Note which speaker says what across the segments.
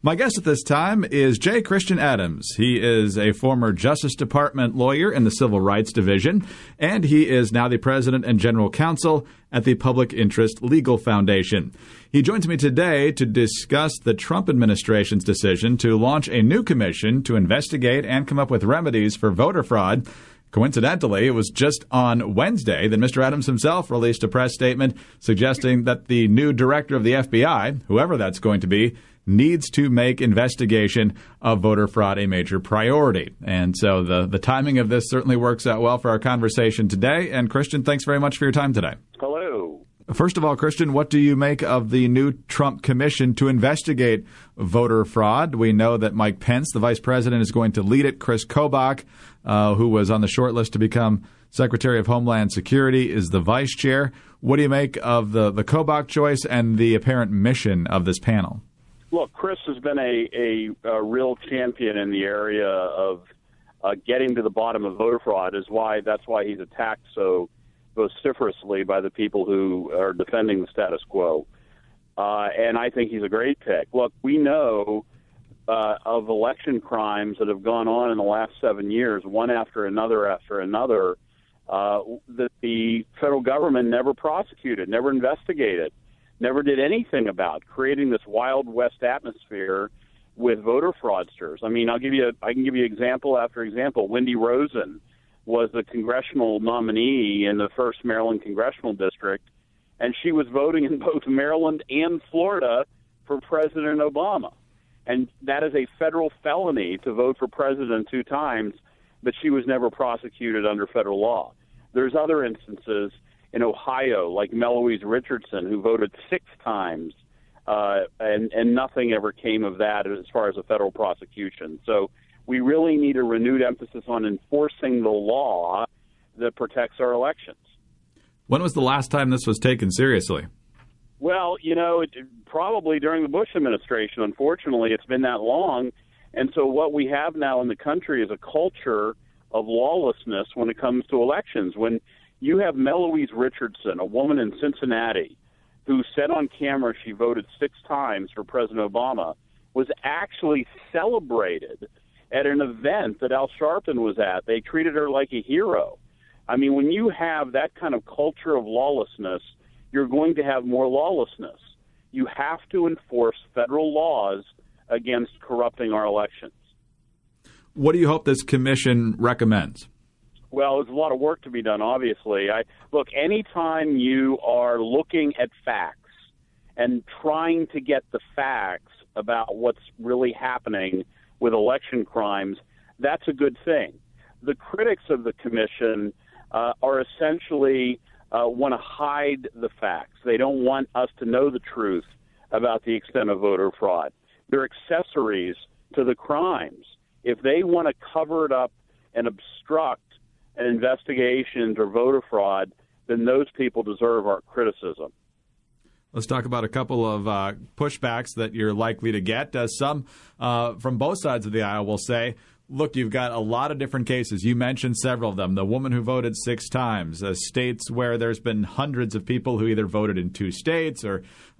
Speaker 1: My guest at this time is J. Christian Adams. He is a former Justice Department lawyer in the Civil Rights Division, and he is now the president and general counsel at the Public Interest Legal Foundation. He joins me today to discuss the Trump administration's decision to launch a new commission to investigate and come up with remedies for voter fraud. Coincidentally, it was just on Wednesday that Mr. Adams himself released a press statement suggesting that the new director of the FBI, whoever that's going to be, needs to make investigation of voter fraud a major priority. And so the timing of this certainly works out well for our conversation today. And Christian, thanks very much for your time today.
Speaker 2: Hello.
Speaker 1: First of all, Christian, what do you make of the new Trump commission to investigate voter fraud? We know that Mike Pence, the vice president, is going to lead it. Chris Kobach, who was on the short list to become Secretary of Homeland Security, is the vice chair. What do you make of the Kobach choice and the apparent mission of this panel?
Speaker 2: Look, Chris has been a real champion in the area of getting to the bottom of voter fraud. That's why he's attacked so vociferously by the people who are defending the status quo. And I think he's a great pick. Look, we know of election crimes that have gone on in the last 7 years, one after another, that the federal government never prosecuted, never investigated, never did anything about, creating this Wild West atmosphere with voter fraudsters. I mean, I can give you example after example. Wendy Rosen was the congressional nominee in the 1st Maryland congressional district, and she was voting in both Maryland and Florida for President Obama. And that is a federal felony to vote for president 2 times, but she was never prosecuted under federal law. There's other instances in Ohio, like Meloise Richardson, who voted 6 times, and nothing ever came of that as far as a federal prosecution. So we really need a renewed emphasis on enforcing the law that protects our elections.
Speaker 1: When was the last time this was taken seriously?
Speaker 2: Well, probably during the Bush administration. Unfortunately, it's been that long. And so what we have now in the country is a culture of lawlessness when it comes to elections. When you have Meloise Richardson, a woman in Cincinnati, who said on camera she voted 6 times for President Obama, was actually celebrated at an event that Al Sharpton was at. They treated her like a hero. I mean, when you have that kind of culture of lawlessness, you're going to have more lawlessness. You have to enforce federal laws against corrupting our elections.
Speaker 1: What do you hope this commission recommends?
Speaker 2: Well, there's a lot of work to be done, obviously. Look, anytime you are looking at facts and trying to get the facts about what's really happening with election crimes, that's a good thing. The critics of the commission are essentially want to hide the facts. They don't want us to know the truth about the extent of voter fraud. They're accessories to the crimes. If they want to cover it up and obstruct an investigation into voter fraud, then those people deserve our criticism.
Speaker 1: Let's talk about a couple of pushbacks that you're likely to get. Some from both sides of the aisle will say, look, you've got a lot of different cases. You mentioned several of them. The woman who voted 6 times, states where there's been hundreds of people who either voted in 2 states or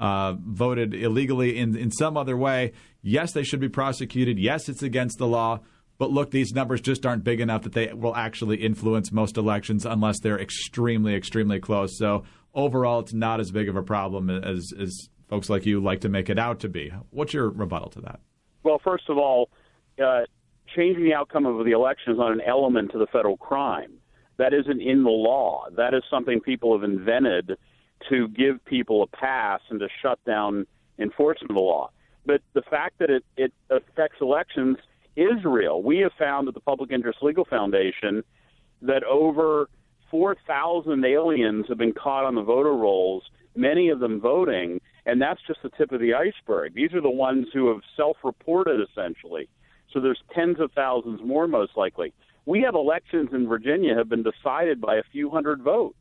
Speaker 1: voted illegally in some other way. Yes, they should be prosecuted. Yes, it's against the law. But look, these numbers just aren't big enough that they will actually influence most elections unless they're extremely, extremely close. So overall, it's not as big of a problem as folks like you like to make it out to be. What's your rebuttal to that?
Speaker 2: Well, first of all, changing the outcome of the election is not an element to the federal crime. That isn't in the law. That is something people have invented to give people a pass and to shut down enforcement of the law. But the fact that it affects elections is real. We have found at the Public Interest Legal Foundation that over 4,000 aliens have been caught on the voter rolls, many of them voting, and that's just the tip of the iceberg. These are the ones who have self-reported, essentially. So there's tens of thousands more, most likely. We have elections in Virginia have been decided by a few hundred votes.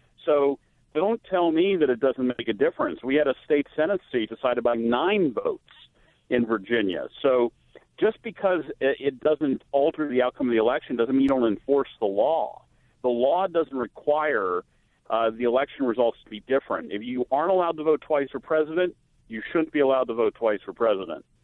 Speaker 2: So don't tell me that it doesn't make a difference. We had a state Senate seat decided by 9 votes in Virginia. So just because it doesn't alter the outcome of the election doesn't mean you don't enforce the law. The law doesn't require the election results to be different. If you aren't allowed to vote twice for president, you shouldn't be allowed to vote twice for president.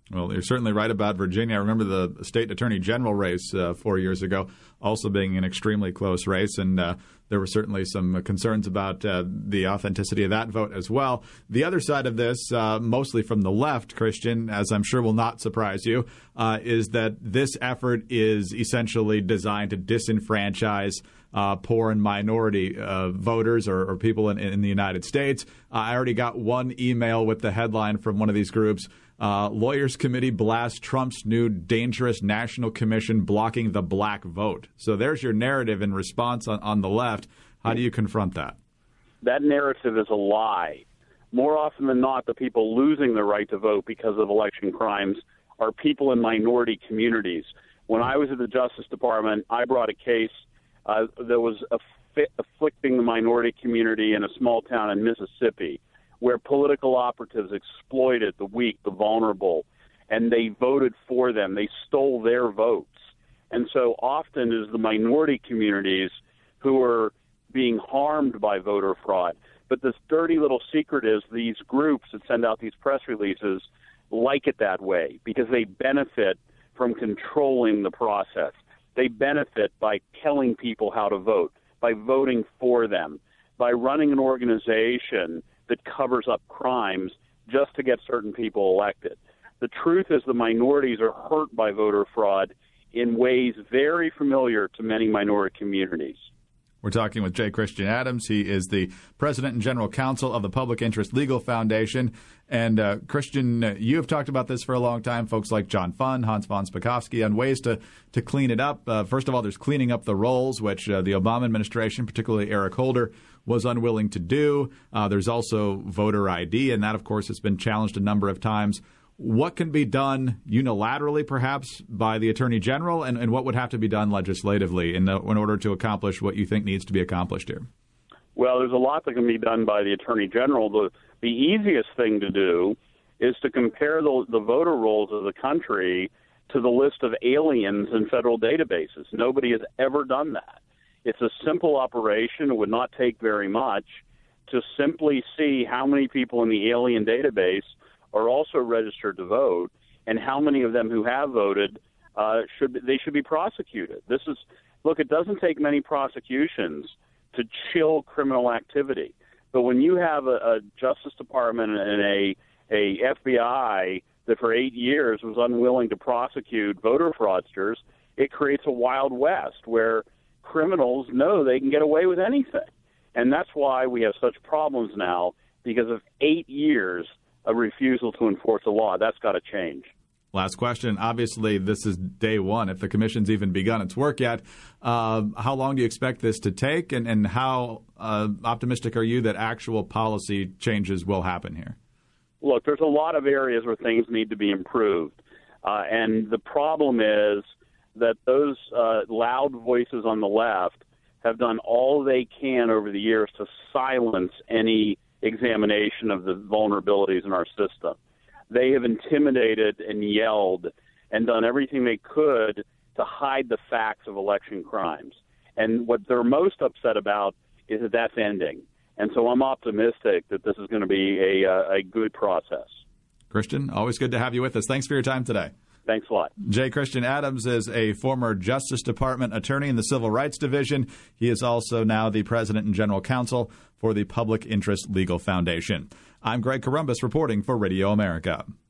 Speaker 1: Well, you're certainly right about Virginia. I remember the state attorney general race 4 years ago also being an extremely close race, and there were certainly some concerns about the authenticity of that vote as well. The other side of this, mostly from the left, Christian, as I'm sure will not surprise you, is that this effort is essentially designed to disenfranchise poor and minority voters or people in the United States. I already got one email with the headline from one of these groups. Lawyers Committee blasts Trump's new dangerous national commission blocking the black vote. So there's your narrative in response on the left. How do you confront that?
Speaker 2: That narrative is a lie. More often than not, the people losing the right to vote because of election crimes are people in minority communities. When I was at the Justice Department, I brought a case that was afflicting the minority community in a small town in Mississippi, where political operatives exploited the weak, the vulnerable, and they voted for them. They stole their votes. And so often it is the minority communities who are being harmed by voter fraud. But this dirty little secret is these groups that send out these press releases like it that way because they benefit from controlling the process. They benefit by telling people how to vote, by voting for them, by running an organization that covers up crimes just to get certain people elected. The truth is the minorities are hurt by voter fraud in ways very familiar to many minority communities.
Speaker 1: We're talking with J. Christian Adams. He is the president and general counsel of the Public Interest Legal Foundation. And Christian, you have talked about this for a long time. Folks like John Funn, Hans von Spakovsky, on ways to clean it up. First of all, there's cleaning up the rolls, which the Obama administration, particularly Eric Holder, was unwilling to do. There's also voter ID, and that, of course, has been challenged a number of times. What can be done unilaterally, perhaps, by the Attorney General, and what would have to be done legislatively in order to accomplish what you think needs to be accomplished here?
Speaker 2: Well, there's a lot that can be done by the Attorney General. The easiest thing to do is to compare the voter rolls of the country to the list of aliens in federal databases. Nobody has ever done that. It's a simple operation. It would not take very much to simply see how many people in the alien database are also registered to vote, and how many of them who have voted should be prosecuted. It doesn't take many prosecutions to chill criminal activity, but when you have a Justice Department and a FBI that for 8 years was unwilling to prosecute voter fraudsters, it creates a Wild West where criminals know they can get away with anything, and that's why we have such problems now because of 8 years a refusal to enforce the law. That's got to change.
Speaker 1: Last question. Obviously, this is day one, if the commission's even begun its work yet. How long do you expect this to take, and how optimistic are you that actual policy changes will happen here?
Speaker 2: Look, there's a lot of areas where things need to be improved. And the problem is that those loud voices on the left have done all they can over the years to silence any examination of the vulnerabilities in our system. They have intimidated and yelled and done everything they could to hide the facts of election crimes. And what they're most upset about is that that's ending. And so I'm optimistic that this is going to be a good process.
Speaker 1: Christian, always good to have you with us. Thanks for your time today.
Speaker 2: Thanks a lot.
Speaker 1: J. Christian Adams is a former Justice Department attorney in the Civil Rights Division. He is also now the president and general counsel for the Public Interest Legal Foundation. I'm Greg Corombos reporting for Radio America.